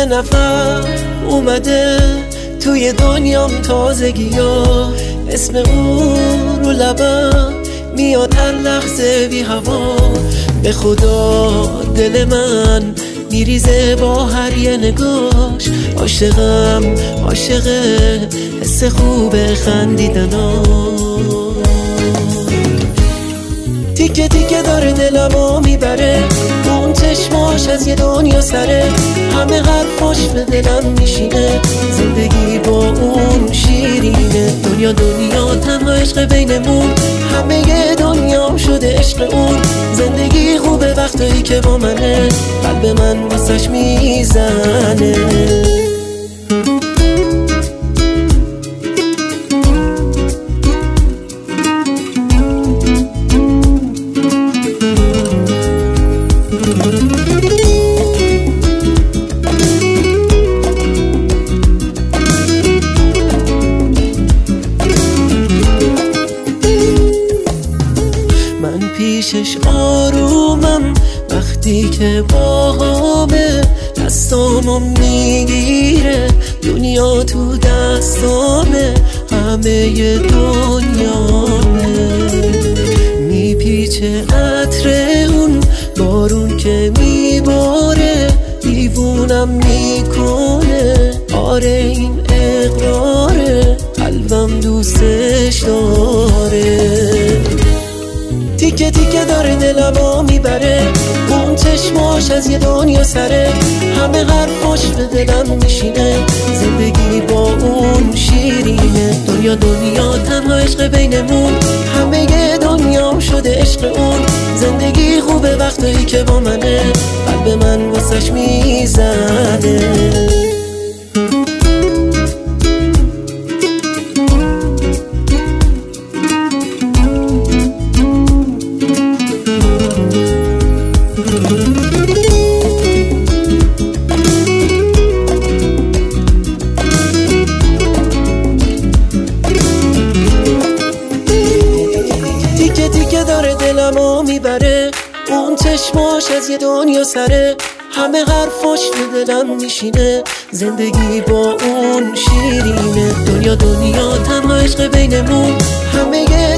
یه نفر اومده توی دنیام تازگی ها، اسم اون رو لبم میاد هر لحظه بی هوا. به خدا دل من میریزه با هر یه نگاش، عاشقم عاشقه حس خوبه خندیدنا. تیکه تیکه داره دلمو میبره، اون چشماش از یه دنیا سره، همه حرفاش به دلم میشینه، زندگی با اون شیرینه. دنیا دنیا تنها عشق بینمون، همه یه دنیام شده عشق اون. زندگی خوبه وقتایی که با منه، قلب من واسش میزنه. من پیشش آرومم وقتی که باهامه، دستامو میگیره دنیا تو دستامه، همه دنیامه. میپیچه عطر اون بارون که میباره، دیوونم میکنه، آره این اقراره، قلبم دوستش داره. تیکه تیکه داره دلمو میبره، اون چشماش از یه دنیا سره، همه حرفاش به دلم میشینه، زندگی با اون شیرینه. دنیا دنیا تنها عشق بینمون، همه یه دنیام شده عشق اون. زندگی خوبه وقتایی که با منه، قلب من واسش میزنه. تیکه تیکه داره دلمو میبره، اون چشماش از یه دنیا سره، همه حرفاش به دلم میشینه، زندگی با اون شیرینه. دنیا دنیا تنها عشق بینمون، همه